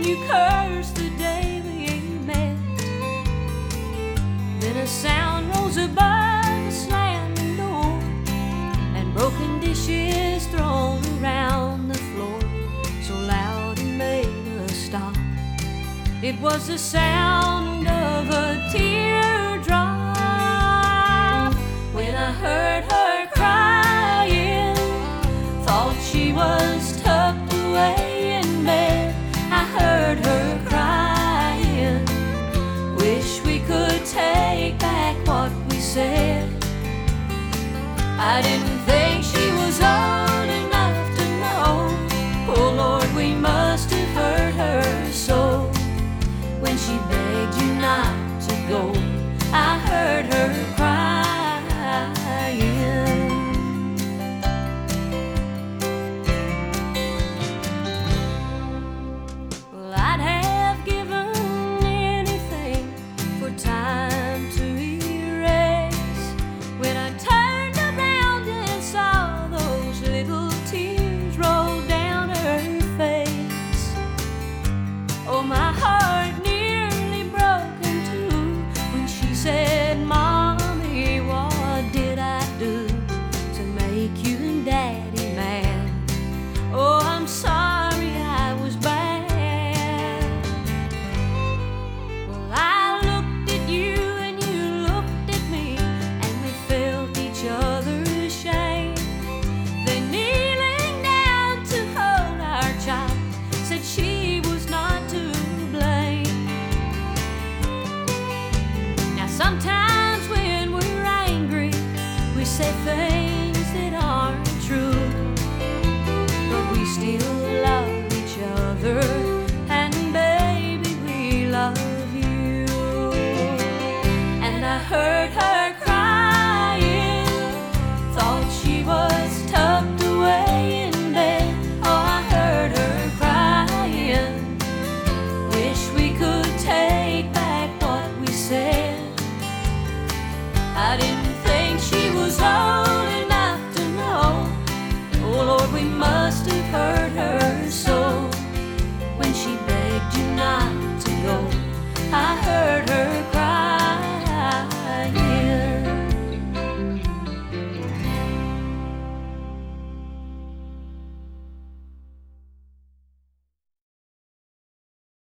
you cursed the day we met. Then a sound rose above the slamming door and broken dishes thrown around the floor, so loud it made us stop. It was the sound of a teardrop. When I heard her crying, thought she was tucked away in bed. I heard her crying, wish we could take back what we said. I didn't